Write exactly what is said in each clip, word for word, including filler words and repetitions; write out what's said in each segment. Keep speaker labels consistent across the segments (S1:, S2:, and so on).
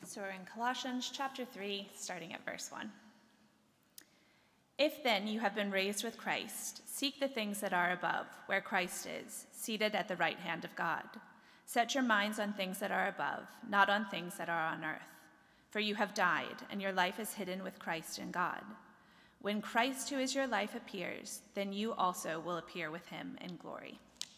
S1: So we're in Colossians chapter three, starting at verse one. If then you have been raised with Christ, seek the things that are above, where Christ is, seated at the right hand of God. Set your minds on things that are above, not on things that are on earth. For you have died, and your life is hidden with Christ in God. When Christ, who is your life, appears, then you also will appear with him in glory.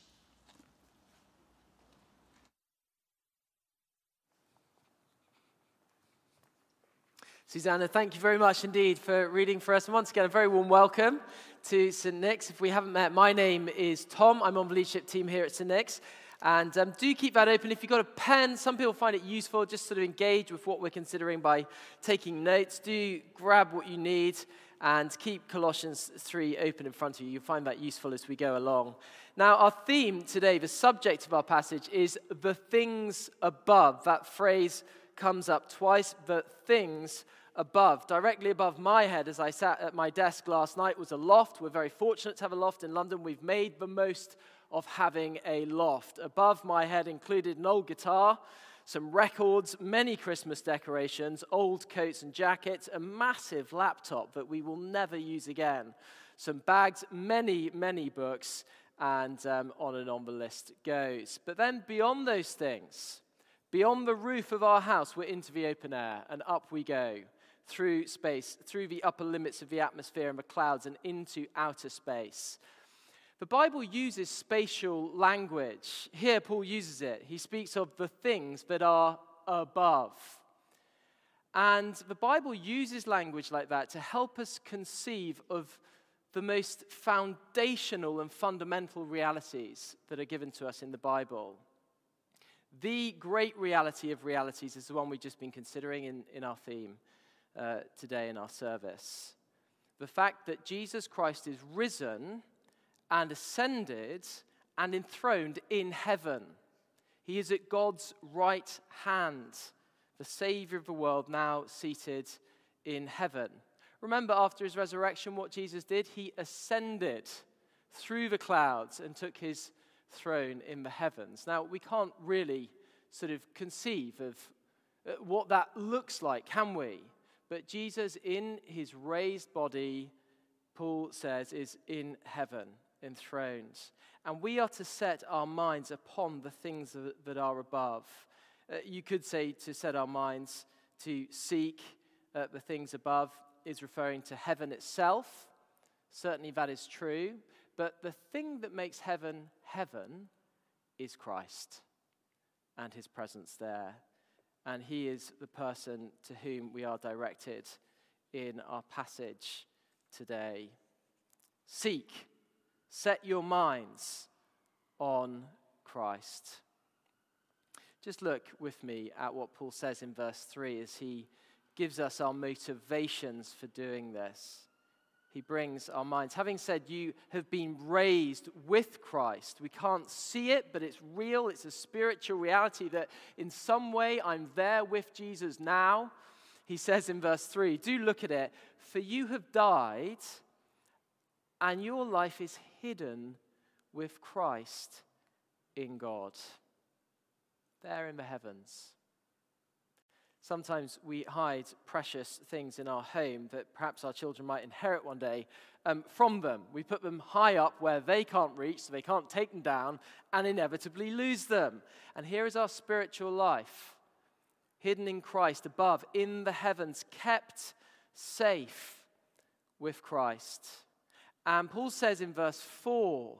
S2: Susanna, thank you very much indeed for reading for us. And once again, a very warm welcome to Saint Nick's. If we haven't met, my name is Tom. I'm on the leadership team here at Saint Nick's. And um, do keep that open. If you've got a pen, some people find it useful just sort of engage with what we're considering by taking notes. Do grab what you need and keep Colossians three open in front of you. You'll find that useful as we go along. Now, our theme today, the subject of our passage, is the things above. That phrase comes up twice, the things above. Directly above my head as I sat at my desk last night was a loft. We're very fortunate to have a loft in London. We've made the most of having a loft. Above my head included an old guitar, some records, many Christmas decorations, old coats and jackets, a massive laptop that we will never use again, some bags, many, many books, and um, on and on the list goes. But then beyond those things, beyond the roof of our house, we're into the open air, and up we go through space, through the upper limits of the atmosphere and the clouds, and into outer space. The Bible uses spatial language. Here, Paul uses it. He speaks of the things that are above. And the Bible uses language like that to help us conceive of the most foundational and fundamental realities that are given to us in the Bible. The great reality of realities is the one we've just been considering in, in our theme uh, today in our service. The fact that Jesus Christ is risen and ascended and enthroned in heaven. He is at God's right hand, the Savior of the world now seated in heaven. Remember, after his resurrection, what Jesus did? He ascended through the clouds and took his throne in the heavens. Now, we can't really sort of conceive of what that looks like, can we? But Jesus, in his raised body, Paul says, is in heaven, enthroned. And we are to set our minds upon the things that are above. Uh, you could say to set our minds to seek uh, the things above is referring to heaven itself. Certainly that is true. But the thing that makes heaven heaven is Christ and his presence there. And he is the person to whom we are directed in our passage today. Seek, set your minds on Christ. Just look with me at what Paul says in verse three as he gives us our motivations for doing this. He brings our minds. Having said you have been raised with Christ. We can't see it, but it's real. It's a spiritual reality that in some way I'm there with Jesus now. He says in verse three, do look at it. For you have died, and your life is hidden with Christ in God. There in the heavens. Sometimes we hide precious things in our home that perhaps our children might inherit one day um, from them. We put them high up where they can't reach, so they can't take them down, and inevitably lose them. And here is our spiritual life, hidden in Christ, above, in the heavens, kept safe with Christ. And Paul says in verse four,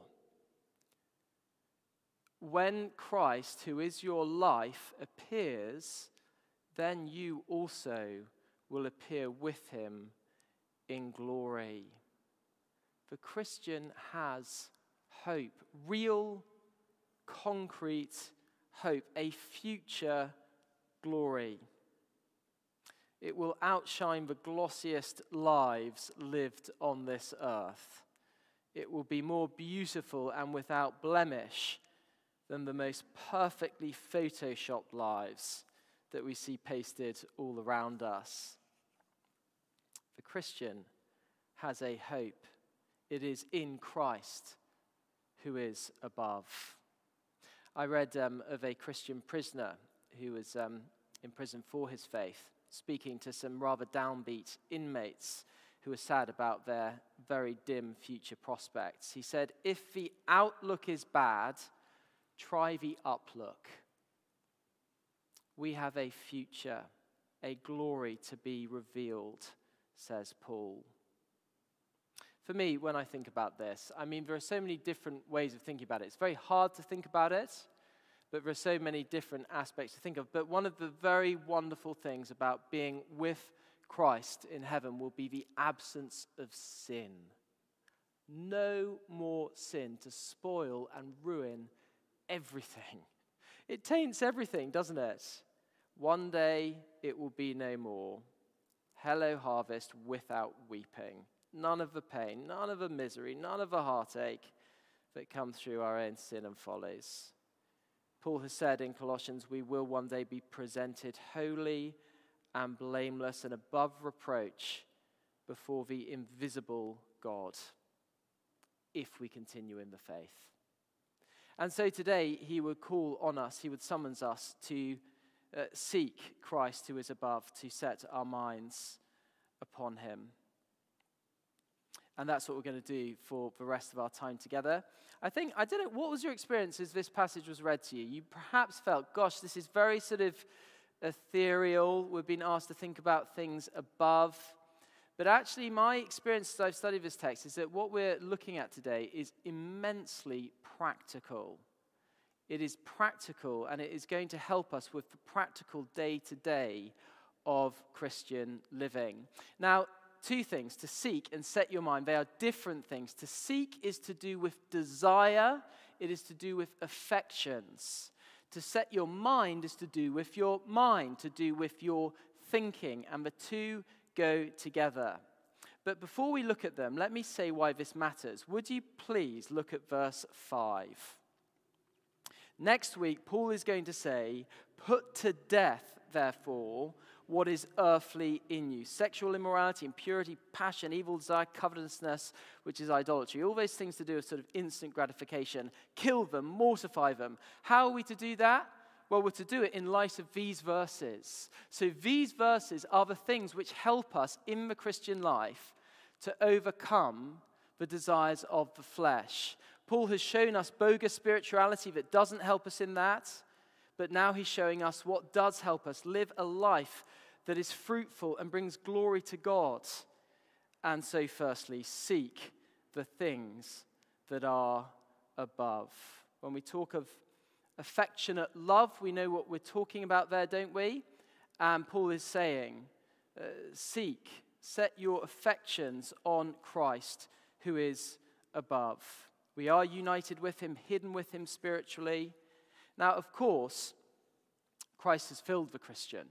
S2: when Christ, who is your life, appears, then you also will appear with him in glory. The Christian has hope, real, concrete hope, a future glory. It will outshine the glossiest lives lived on this earth. It will be more beautiful and without blemish than the most perfectly photoshopped lives that we see pasted all around us. The Christian has a hope. It is in Christ who is above. I read um, of a Christian prisoner who was um, in prison for his faith, speaking to some rather downbeat inmates who were sad about their very dim future prospects. He said, "If the outlook is bad, try the uplook. We have a future, a glory to be revealed," says Paul. For me, when I think about this, I mean, there are so many different ways of thinking about it. It's very hard to think about it, but there are so many different aspects to think of. But one of the very wonderful things about being with Christ in heaven will be the absence of sin. No more sin to spoil and ruin everything. It taints everything, doesn't it? One day it will be no more. Hello, harvest without weeping. None of the pain, none of the misery, none of the heartache that come through our own sin and follies. Paul has said in Colossians, we will one day be presented holy and blameless and above reproach before the invisible God, if we continue in the faith. And so today he would call on us, he would summons us to uh, seek Christ who is above, to set our minds upon him. And that's what we're going to do for the rest of our time together. I think, I don't know, what was your experience as this passage was read to you? You perhaps felt, gosh, this is very sort of ethereal. We've been asked to think about things above. But actually, my experience as I've studied this text is that what we're looking at today is immensely practical. It is practical, and it is going to help us with the practical day-to-day of Christian living. Now, two things, to seek and set your mind. They are different things. To seek is to do with desire. It is to do with affections. To set your mind is to do with your mind, to do with your thinking. And the two go together. But before we look at them, let me say why this matters. Would you please look at verse five? Next week, Paul is going to say, "Put to death, therefore, what is earthly in you. Sexual immorality, impurity, passion, evil desire, covetousness, which is idolatry." All those things to do with sort of instant gratification. Kill them, mortify them. How are we to do that? Well, we're to do it in light of these verses. So these verses are the things which help us in the Christian life to overcome the desires of the flesh. Paul has shown us bogus spirituality that doesn't help us in that. But now he's showing us what does help us live a life that is fruitful and brings glory to God. And so firstly, seek the things that are above. When we talk of affectionate love, we know what we're talking about there, don't we? And Paul is saying, uh, seek, set your affections on Christ who is above. We are united with him, hidden with him spiritually. Now, of course, Christ has filled the Christian.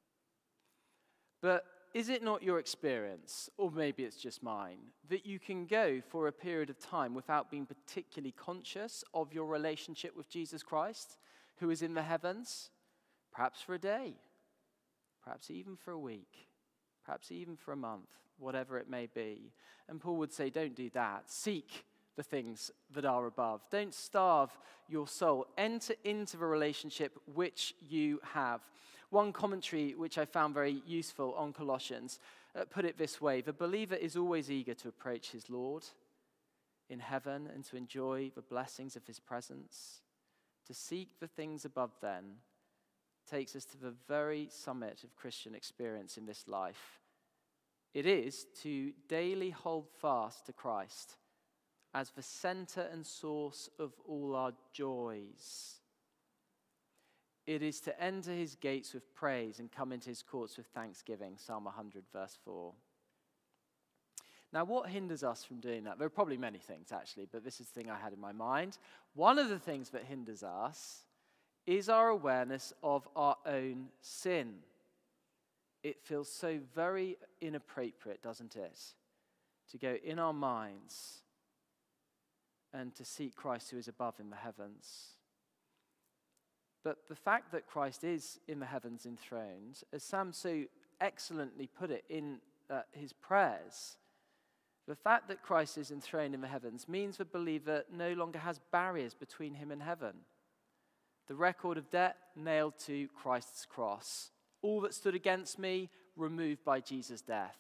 S2: But is it not your experience, or maybe it's just mine, that you can go for a period of time without being particularly conscious of your relationship with Jesus Christ, who is in the heavens, perhaps for a day, perhaps even for a week, perhaps even for a month, whatever it may be. And Paul would say, don't do that. Seek the things that are above. Don't starve your soul. Enter into the relationship which you have. One commentary which I found very useful on Colossians uh, put it this way: the believer is always eager to approach his Lord in heaven and to enjoy the blessings of his presence. To seek the things above then takes us to the very summit of Christian experience in this life. It is to daily hold fast to Christ as the center and source of all our joys. It is to enter his gates with praise and come into his courts with thanksgiving, Psalm one hundred, verse four. Now, what hinders us from doing that? There are probably many things, actually, but this is the thing I had in my mind. One of the things that hinders us is our awareness of our own sin. It feels so very inappropriate, doesn't it, to go in our minds and to seek Christ who is above in the heavens. But the fact that Christ is in the heavens enthroned, as Sam so excellently put it in uh, his prayers, the fact that Christ is enthroned in the heavens means the believer no longer has barriers between him and heaven. The record of debt nailed to Christ's cross. all that stood against me removed by Jesus' death.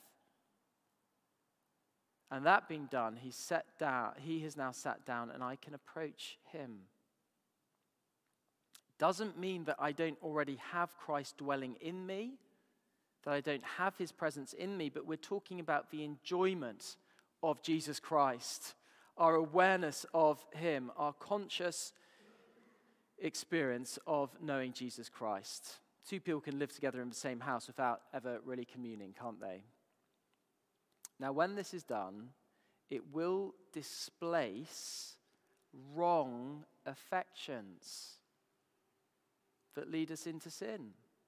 S2: And that being done, he sat down, he has now sat down, and I can approach him. Doesn't mean that I don't already have Christ dwelling in me, that I don't have his presence in me, but we're talking about the enjoyment of Jesus Christ, our awareness of him, our conscious experience of knowing Jesus Christ. Two people can live together in the same house without ever really communing, can't they? Now, when this is done, it will displace wrong affections that lead us into sin.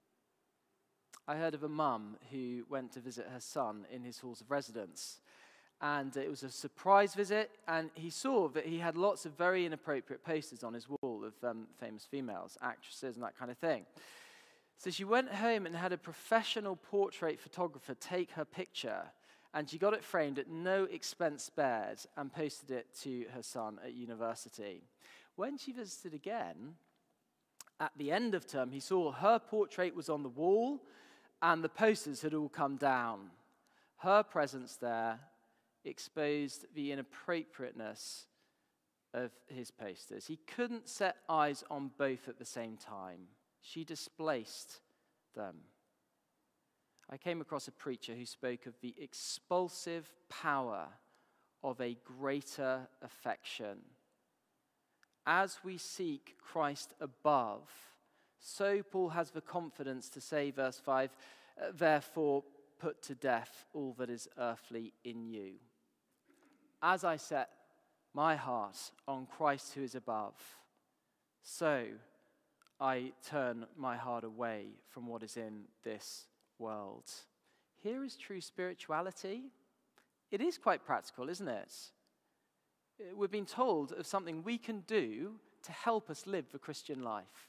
S2: I heard of a mum who went to visit her son in his halls of residence. And it was a surprise visit, and he saw that he had lots of very inappropriate posters on his wall of um, famous females, actresses, and that kind of thing. So she went home and had a professional portrait photographer take her picture, and she got it framed at no expense spared and posted it to her son at university. When she visited again, at the end of term, he saw her portrait was on the wall, and the posters had all come down. Her presence there exposed the inappropriateness of his posters. He couldn't set eyes on both at the same time. She displaced them. I came across a preacher who spoke of the expulsive power of a greater affection. As we seek Christ above, so Paul has the confidence to say, verse five, therefore put to death all that is earthly in you. As I set my heart on Christ who is above, so I turn my heart away from what is in this world. Here is true spirituality. It is quite practical, isn't it? We're being told of something we can do to help us live the Christian life.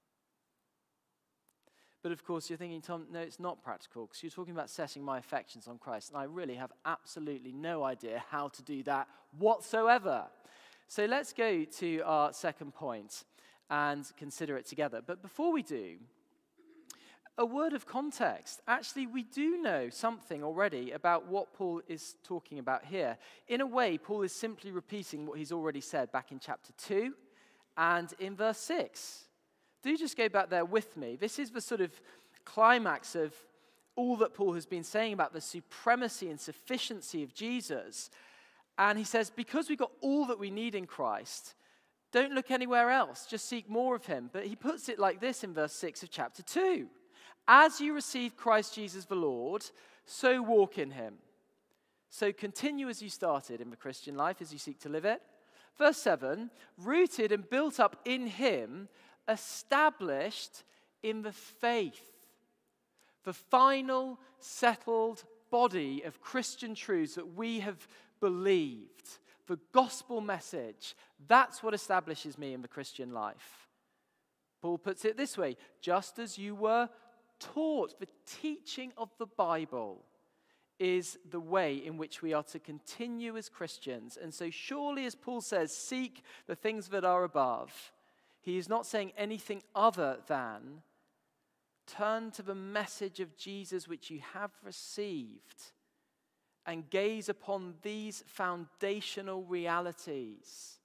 S2: But of course, you're thinking, Tom, no, it's not practical, because you're talking about setting my affections on Christ, and I really have absolutely no idea how to do that whatsoever. So let's go to our second point and consider it together. But before we do, a word of context. Actually, we do know something already about what Paul is talking about here. In a way, Paul is simply repeating what he's already said back in chapter two and in verse six. Do just go back there with me. This is the sort of climax of all that Paul has been saying about the supremacy and sufficiency of Jesus. And he says, because we've got all that we need in Christ, don't look anywhere else, just seek more of him. But he puts it like this in verse six of chapter two. As you receive Christ Jesus the Lord, so walk in him. So continue as you started in the Christian life, as you seek to live it. Verse seven, rooted and built up in him, established in the faith, the final settled body of Christian truths that we have believed, the gospel message. That's what establishes me in the Christian life. Paul puts it this way, just as you were taught, the teaching of the Bible is the way in which we are to continue as Christians. And so surely, as Paul says, seek the things that are above, he is not saying anything other than turn to the message of Jesus which you have received and gaze upon these foundational realities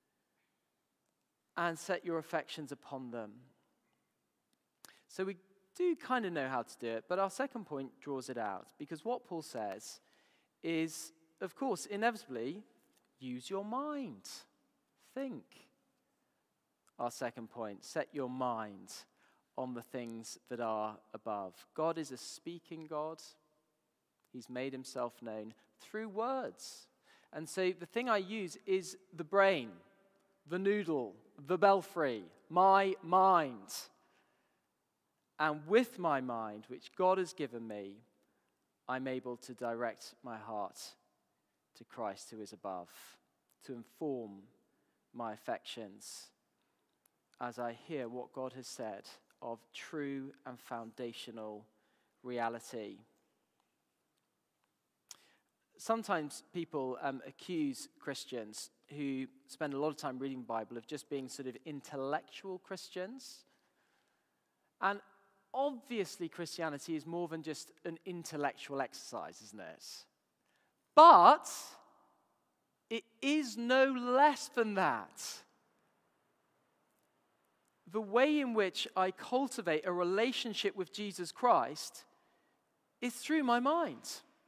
S2: and set your affections upon them. So we do kind of know how to do it, but our second point draws it out, because what Paul says is, of course, inevitably, use your mind. Think. Our second point, set your mind on the things that are above. God is a speaking God. He's made himself known through words. And so the thing I use is the brain, the noodle, the belfry, my mind. And with my mind, which God has given me, I'm able to direct my heart to Christ who is above, to inform my affections as I hear what God has said of true and foundational reality. Sometimes people um, accuse Christians who spend a lot of time reading the Bible of just being sort of intellectual Christians. And obviously Christianity is more than just an intellectual exercise, isn't it? But it is no less than that. The way in which I cultivate a relationship with Jesus Christ is through my mind.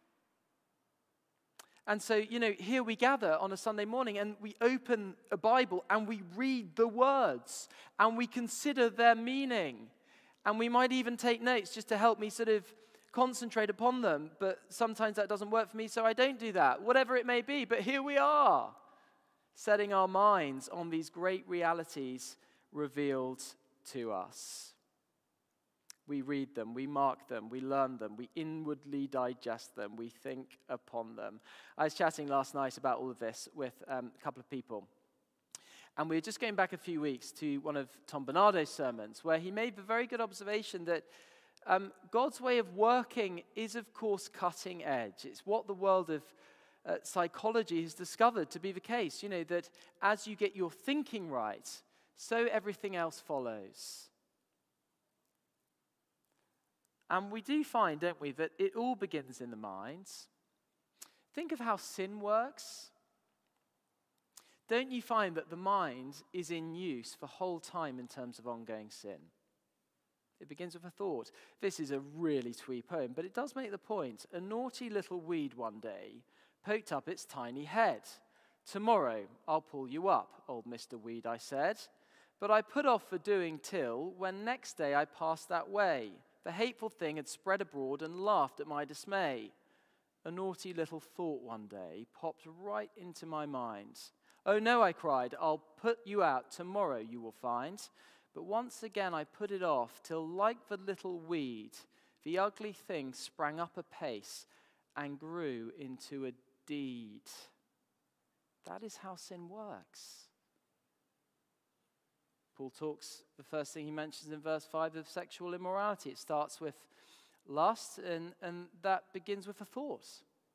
S2: And so, you know, here we gather on a Sunday morning and we open a Bible and we read the words and we consider their meaning. And we might even take notes just to help me sort of concentrate upon them. But sometimes that doesn't work for me, so I don't do that, whatever it may be. But here we are, setting our minds on these great realities revealed to us. We read them, we mark them, we learn them, we inwardly digest them, we think upon them. I was chatting last night about all of this with um, a couple of people. And we were just going back a few weeks to one of Tom Bernardo's sermons, where he made the very good observation that um, God's way of working is, of course, cutting edge. It's what the world of uh, psychology has discovered to be the case. You know, that as you get your thinking right, so everything else follows. And we do find, don't we, that it all begins in the mind. Think of how sin works. Don't you find that the mind is in use the whole time in terms of ongoing sin? It begins with a thought. This is a really twee poem, but it does make the point. A naughty little weed one day poked up its tiny head. Tomorrow I'll pull you up, old Mister Weed, I said. But I put off for doing till when next day I passed that way. The hateful thing had spread abroad and laughed at my dismay. A naughty little thought one day popped right into my mind. Oh no, I cried, I'll put you out tomorrow, you will find. But once again I put it off, till like the little weed, the ugly thing sprang up apace and grew into a deed. That is how sin works. Paul talks, the first thing he mentions in verse five, of sexual immorality. It starts with lust, and, and that begins with a thought.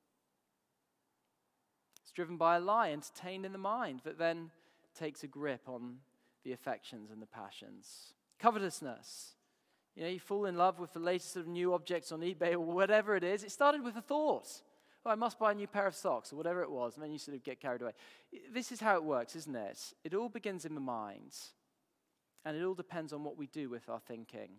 S2: It's driven by a lie entertained in the mind that then takes a grip on the affections and the passions. Covetousness. You know, you fall in love with the latest sort of new objects on eBay or whatever it is. It started with a thought. Oh, I must buy a new pair of socks or whatever it was, and then you sort of get carried away. This is how it works, isn't it? It all begins in the mind. And it all depends on what we do with our thinking.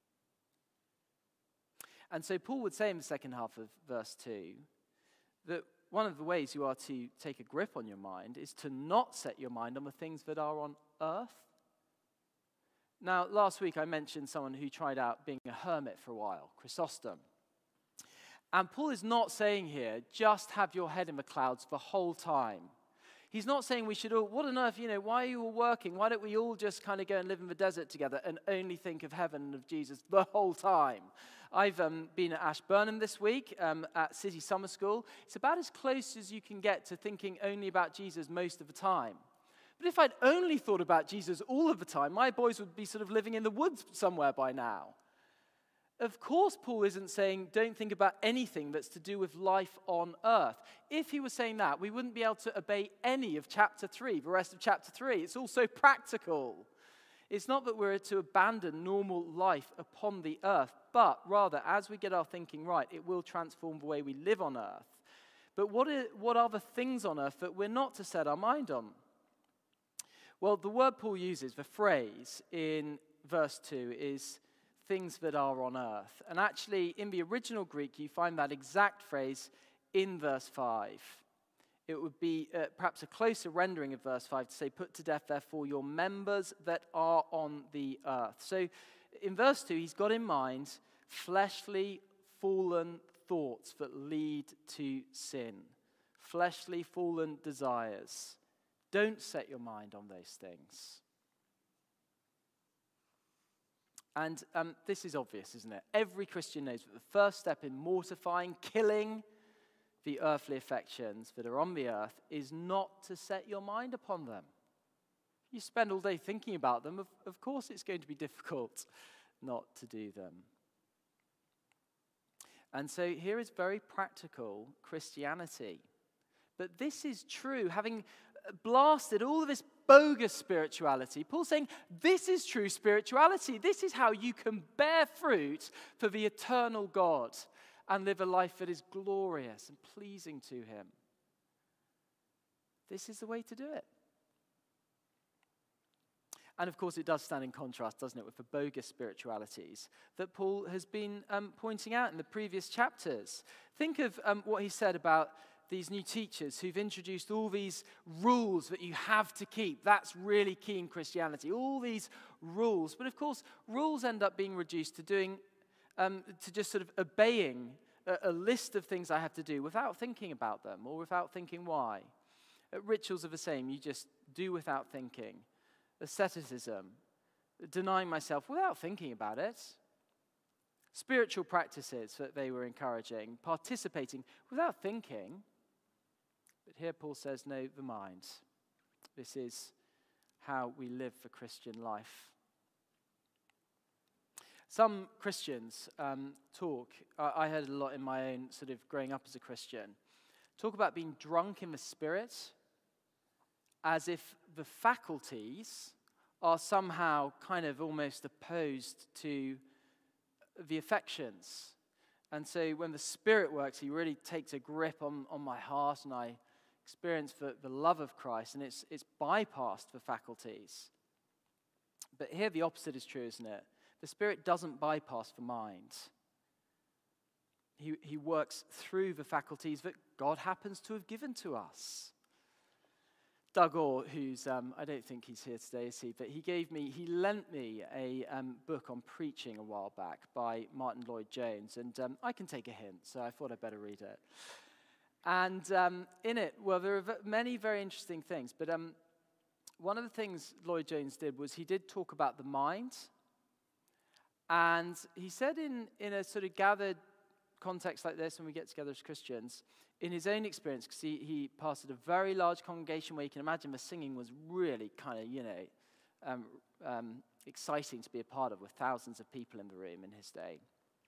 S2: And so Paul would say in the second half of verse two that one of the ways you are to take a grip on your mind is to not set your mind on the things that are on earth. Now, last week I mentioned someone who tried out being a hermit for a while, Chrysostom. And Paul is not saying here, just have your head in the clouds the whole time. He's not saying we should all, what on earth, you know, why are you all working? Why don't we all just kind of go and live in the desert together and only think of heaven and of Jesus the whole time? I've um, been at Ashburnham this week um, at City Summer School. It's about as close as you can get to thinking only about Jesus most of the time. But if I'd only thought about Jesus all of the time, my boys would be sort of living in the woods somewhere by now. Of course, Paul isn't saying don't think about anything that's to do with life on earth. If he was saying that, we wouldn't be able to obey any of chapter three, the rest of chapter three. It's all so practical. It's not that we're to abandon normal life upon the earth, but rather, as we get our thinking right, it will transform the way we live on earth. But what are, what are the things on earth that we're not to set our mind on? Well, the word Paul uses, the phrase in verse two, is things that are on earth. And actually, in the original Greek, you find that exact phrase in verse five. It would be uh, perhaps a closer rendering of verse five to say, put to death, therefore, your members that are on the earth. So in verse two, he's got in mind fleshly, fallen thoughts that lead to sin. Fleshly, fallen desires. Don't set your mind on those things. And um, this is obvious, isn't it? Every Christian knows that the first step in mortifying, killing the earthly affections that are on the earth is not to set your mind upon them. You spend all day thinking about them, of, of course it's going to be difficult not to do them. And so here is very practical Christianity. But this is true, having blasted all of this bogus spirituality. Paul's saying this is true spirituality. This is how you can bear fruit for the eternal God and live a life that is glorious and pleasing to him. This is the way to do it. And of course, it does stand in contrast, doesn't it, with the bogus spiritualities that Paul has been um, pointing out in the previous chapters. Think of um, what he said about these new teachers who've introduced all these rules that you have to keep. That's really key in Christianity, all these rules. But of course, rules end up being reduced to doing, um, to just sort of obeying a, a list of things I have to do without thinking about them or without thinking why. Uh, rituals are the same. You just do without thinking. Asceticism, denying myself without thinking about it. Spiritual practices that they were encouraging, participating without thinking. But here Paul says, no, the mind. This is how we live the Christian life. Some Christians um, talk, I, I heard a lot in my own sort of growing up as a Christian, talk about being drunk in the Spirit as if the faculties are somehow kind of almost opposed to the affections. And so when the Spirit works, he really takes a grip on, on my heart, and I experience the, the love of Christ, and it's, it's bypassed the faculties. But here the opposite is true, isn't it? The Spirit doesn't bypass the mind. He, he works through the faculties that God happens to have given to us. Doug Orr, who's, um, I don't think he's here today, is he? But he gave me, he lent me a um, book on preaching a while back by Martin Lloyd-Jones, and um, I can take a hint, so I thought I'd better read it. And um, in it, well, there are v- many very interesting things, but um, one of the things Lloyd-Jones did was he did talk about the mind, and he said in, in a sort of gathered context like this, when we get together as Christians, in his own experience, because he, he pastored a very large congregation where you can imagine the singing was really kind of, you know, um, um, exciting to be a part of with thousands of people in the room in his day.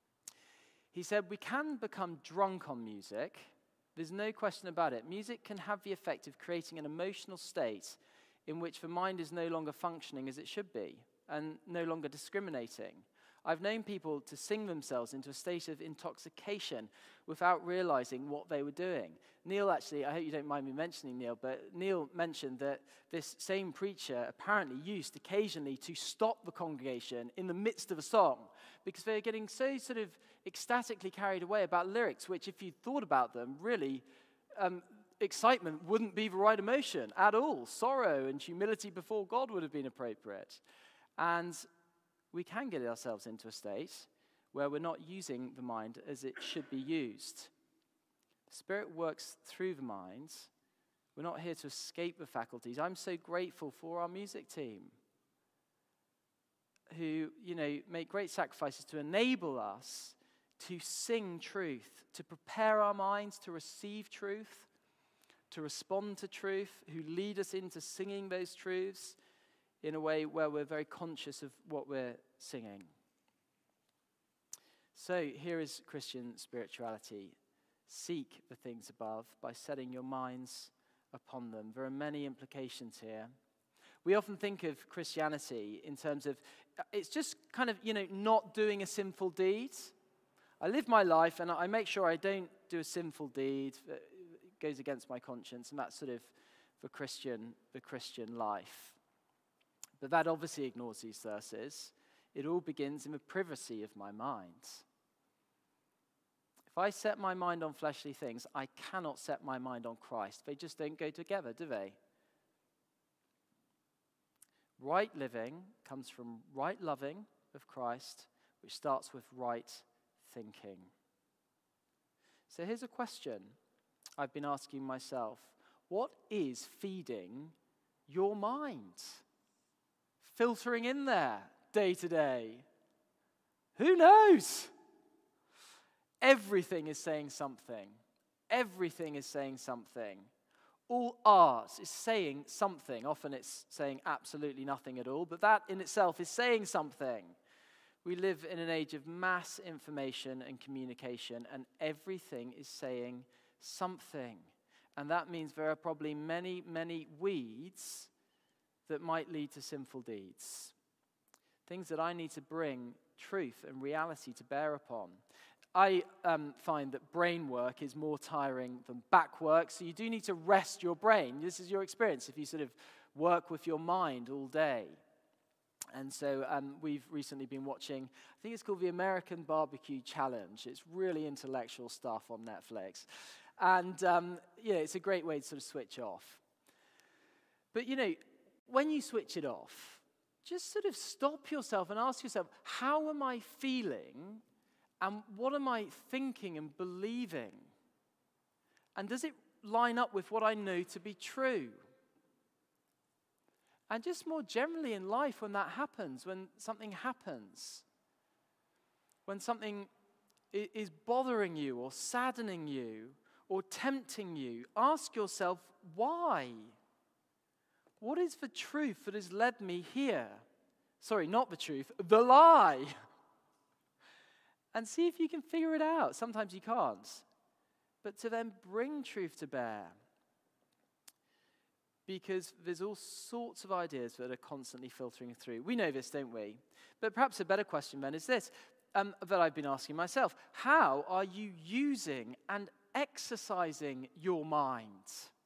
S2: He said, we can become drunk on music. There's no question about it. Music can have the effect of creating an emotional state in which the mind is no longer functioning as it should be and no longer discriminating. I've known people to sing themselves into a state of intoxication without realizing what they were doing. Neil actually, I hope you don't mind me mentioning Neil, but Neil mentioned that this same preacher apparently used occasionally to stop the congregation in the midst of a song because they were getting so sort of ecstatically carried away about lyrics, which if you thought about them, really, um, excitement wouldn't be the right emotion at all. Sorrow and humility before God would have been appropriate. And we can get ourselves into a state where we're not using the mind as it should be used. The Spirit works through the mind. We're not here to escape the faculties. I'm so grateful for our music team who, you know, make great sacrifices to enable us to sing truth, to prepare our minds to receive truth, to respond to truth, who lead us into singing those truths in a way where we're very conscious of what we're singing. So here is Christian spirituality. Seek the things above by setting your minds upon them. There are many implications here. We often think of Christianity in terms of, it's just kind of, you know, not doing a sinful deed. I live my life and I make sure I don't do a sinful deed that goes against my conscience, and that's sort of the Christian, the Christian life. But that obviously ignores these verses. It all begins in the privacy of my mind. If I set my mind on fleshly things, I cannot set my mind on Christ. They just don't go together, do they? Right living comes from right loving of Christ, which starts with right thinking. So here's a question I've been asking myself. What is feeding your mind? Filtering in there day to day? Who knows? Everything is saying something. Everything is saying something. All art is saying something. Often it's saying absolutely nothing at all, but that in itself is saying something. We live in an age of mass information and communication, and everything is saying something. And that means there are probably many, many weeds that might lead to sinful deeds. Things that I need to bring truth and reality to bear upon. I um, find that brain work is more tiring than back work, so you do need to rest your brain. This is your experience if you sort of work with your mind all day. And so um, we've recently been watching, I think it's called the American Barbecue Challenge. It's really intellectual stuff on Netflix. And, um, you know, it's a great way to sort of switch off. But, you know, when you switch it off, just sort of stop yourself and ask yourself, how am I feeling and what am I thinking and believing? And does it line up with what I know to be true? And just more generally in life, when that happens, when something happens, when something is bothering you or saddening you or tempting you, ask yourself, why? What is the truth that has led me here? Sorry, not the truth, the lie. And see if you can figure it out. Sometimes you can't. But to then bring truth to bear. Because there's all sorts of ideas that are constantly filtering through. We know this, don't we? But perhaps a better question then is this, um, that I've been asking myself. How are you using and exercising your mind?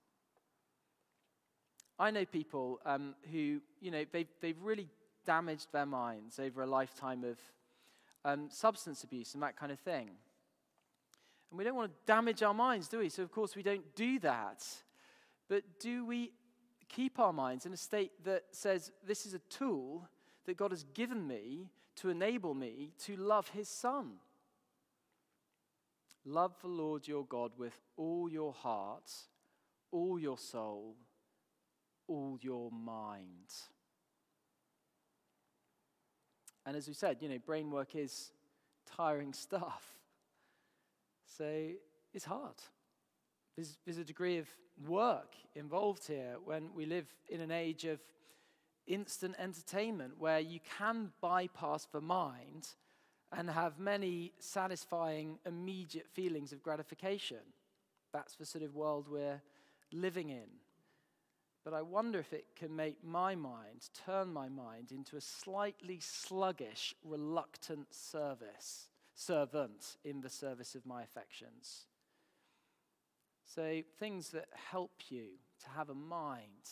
S2: I know people um, who, you know, they've, they've really damaged their minds over a lifetime of um, substance abuse and that kind of thing. And we don't want to damage our minds, do we? So, of course, we don't do that. But do we keep our minds in a state that says, this is a tool that God has given me to enable me to love his Son? Love the Lord your God with all your heart, all your soul, all your mind. And as we said, you know, brain work is tiring stuff. So it's hard. There's, there's a degree of work involved here when we live in an age of instant entertainment where you can bypass the mind and have many satisfying, immediate feelings of gratification. That's the sort of world we're living in. But I wonder if it can make my mind, turn my mind into a slightly sluggish, reluctant service, servant in the service of my affections. So things that help you to have a mind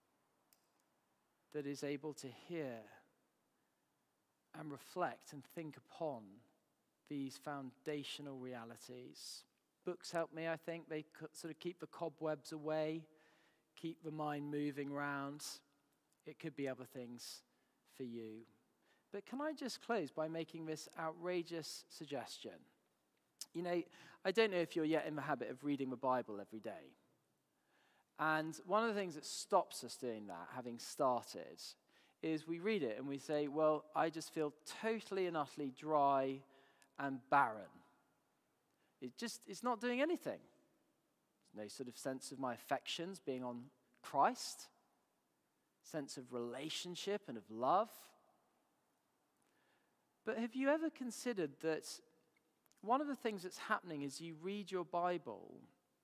S2: that is able to hear and reflect and think upon these foundational realities. Books help me, I think. They sort of keep the cobwebs away, keep the mind moving around. It could be other things for you. But can I just close by making this outrageous suggestion? You know, I don't know if you're yet in the habit of reading the Bible every day. And one of the things that stops us doing that, having started, is we read it and we say, well, I just feel totally and utterly dry and barren. It just, it's not doing anything. There's no sort of sense of my affections being on Christ, sense of relationship and of love. But have you ever considered that one of the things that's happening as you read your Bible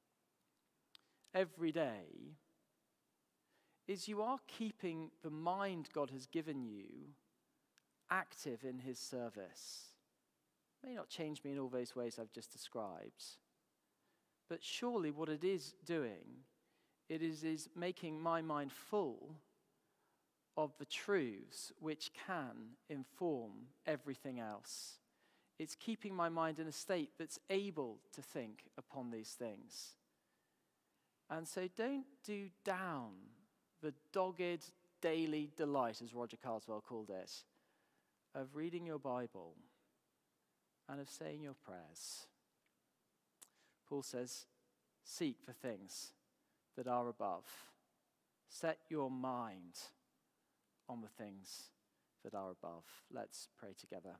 S2: every day is you are keeping the mind God has given you active in his service. It may not change me in all those ways I've just described, but surely what it is doing, it is, is making my mind full of the truths which can inform everything else. It's keeping my mind in a state that's able to think upon these things. And so don't do down the dogged daily delight, as Roger Carswell called it, of reading your Bible and of saying your prayers. Paul says, seek for things that are above. Set your mind on the things that are above. Let's pray together.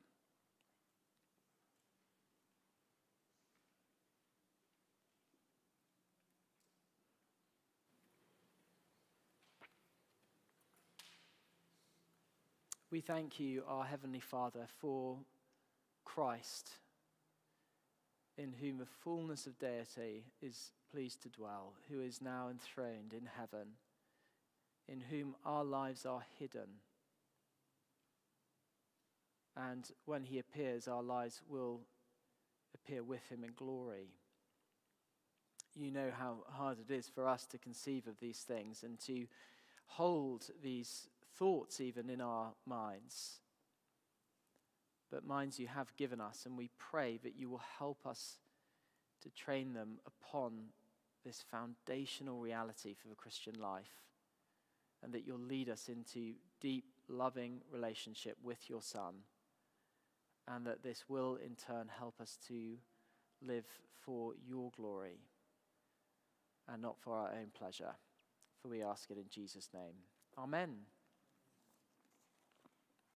S2: We thank you, our Heavenly Father, for Christ, in whom the fullness of deity is pleased to dwell, who is now enthroned in heaven, in whom our lives are hidden. And when he appears, our lives will appear with him in glory. You know how hard it is for us to conceive of these things and to hold these thoughts even in our minds. But minds you have given us, and we pray that you will help us to train them upon this foundational reality for the Christian life, and that you'll lead us into deep, loving relationship with your Son, and that this will in turn help us to live for your glory and not for our own pleasure. For we ask it in Jesus' name. Amen.